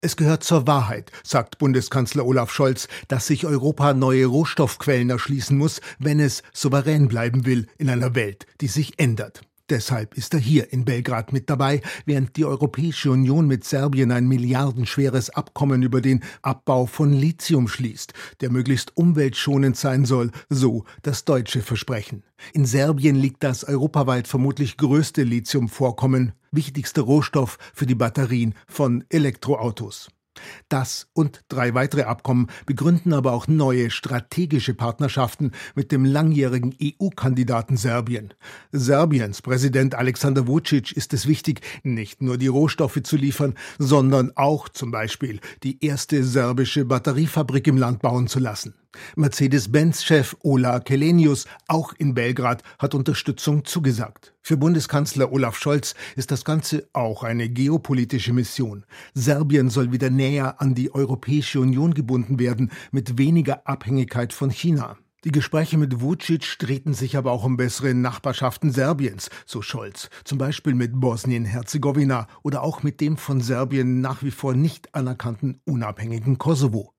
Es gehört zur Wahrheit, sagt Bundeskanzler Olaf Scholz, dass sich Europa neue Rohstoffquellen erschließen muss, wenn es souverän bleiben will in einer Welt, die sich ändert. Deshalb ist er hier in Belgrad mit dabei, während die Europäische Union mit Serbien ein milliardenschweres Abkommen über den Abbau von Lithium schließt, der möglichst umweltschonend sein soll, so das deutsche Versprechen. In Serbien liegt das europaweit vermutlich größte Lithiumvorkommen, wichtigster Rohstoff für die Batterien von Elektroautos. Das und 3 weitere Abkommen begründen aber auch neue strategische Partnerschaften mit dem langjährigen EU-Kandidaten Serbien. Serbiens Präsident Alexander Vučić ist es wichtig, nicht nur die Rohstoffe zu liefern, sondern auch zum Beispiel die erste serbische Batteriefabrik im Land bauen zu lassen. Mercedes-Benz-Chef Ola Källenius, auch in Belgrad, hat Unterstützung zugesagt. Für Bundeskanzler Olaf Scholz ist das Ganze auch eine geopolitische Mission. Serbien soll wieder näher an die Europäische Union gebunden werden, mit weniger Abhängigkeit von China. Die Gespräche mit Vučić drehten sich aber auch um bessere Nachbarschaften Serbiens, so Scholz. Zum Beispiel mit Bosnien-Herzegowina oder auch mit dem von Serbien nach wie vor nicht anerkannten unabhängigen Kosovo.